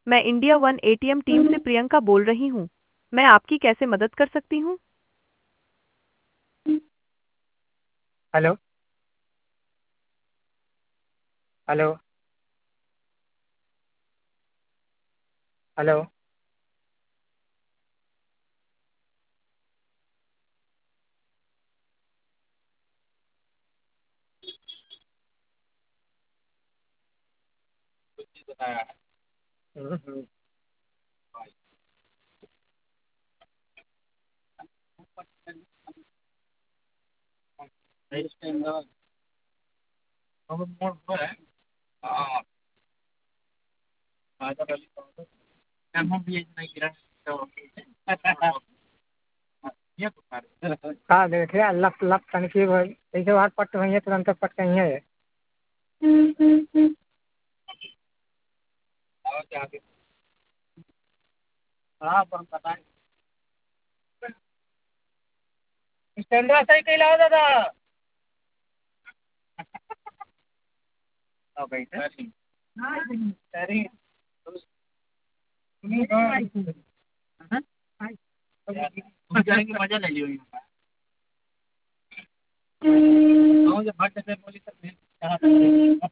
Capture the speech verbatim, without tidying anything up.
मैं India one ATM team से प्रियंका बोल रही हूँ। मैं आपकी कैसे मदद कर सकती हूँ? Hello. Hello. Hello. Hmm, hmm. हाँ देखिए लप लप तनकी जैसे बात पट रही है तुरंत पट रही है। हाँ तो हम बताएं। स्टैंडर्ड सही कहला दादा। हाँ भाई सर। सर मजा ले लियो। जब भाग से बोली तब